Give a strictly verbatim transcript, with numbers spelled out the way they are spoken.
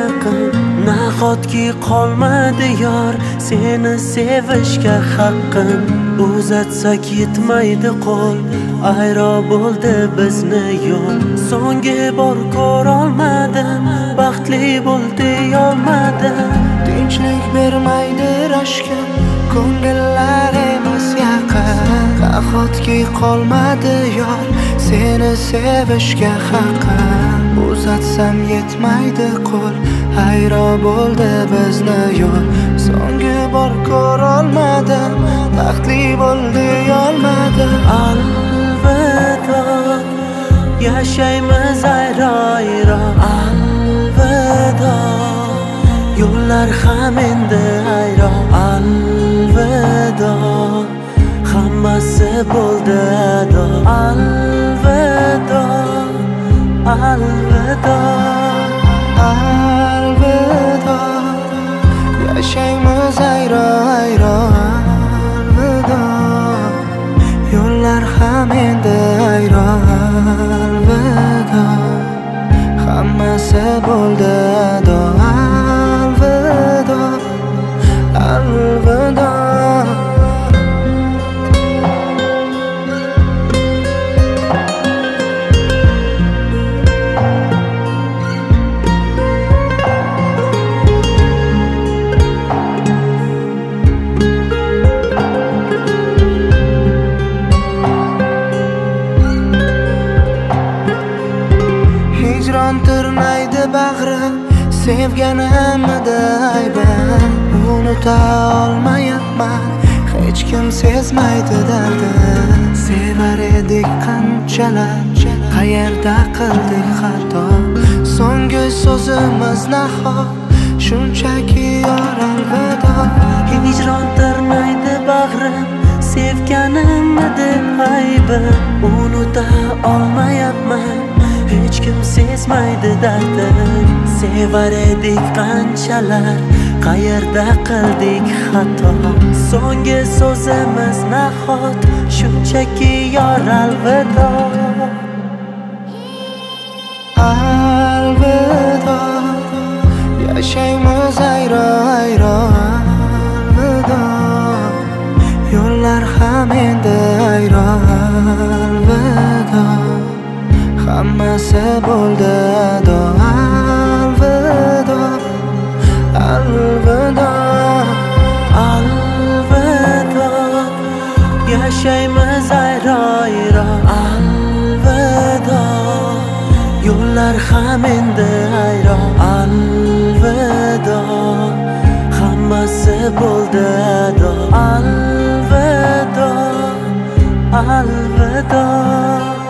yaqin, nahotki qolmadi yor seni sevishga haqqim. Uzatsak yetmaydi qo'l, ayro bo'ldi bizni yo'l. So'nggi bor ko'rolmadim, baxtli bo'l deyolmadim. Tinchlik bermaydi rashkim, ko'ngillar emas yaqin. Nahotki qolmadi yor seni sevishga haqqim. Uzatsam yetmaydi qo'l, hayro bo'ldi bizni yo'l. So'nggi bor ko'rolmadim, baxtli bo'l deyolmadim. Alvido, yashaymiz ayro-ayro. Alvido, yo'llar ham endi ayro. Alvido, hammasi bo'ldi ado. Alvido, alvido, alvido, yashaymiz ayro-ayro. Alvido, yo'llar ham endi ayro. Alvido, hammasi bo'ldi ado. Alvido, alvido. Hijron tirnaydi bag'rim, sevganimda aybim. Unuta olmayapman, hech kim sezmaydi dardim. Sevar edik qanchalar, qayerda qildik xato. So'nggi so'zimiz nahot, shunchaki yor alvido. Hijron tirnaydi bag'rim, sevganimda aybim. Unuta olmayapman, hech kim sezmaydi dardim. Sevar edik qanchalar, qayerda qildik xato. So'nggi so'zimiz nahot, shunchaki yor alvido. Alvido, yashaymiz ayro-ayro. Alvido, yo'llar ham endi ayro. Alvido, hammasi bo'ldi ado. Alvido, alvido, alvido, yashaymiz ayro-ayro. Alvido, yo'llar ham endi ayro. Alvido, hammasi bo'ldi ado. Alvido, alvido.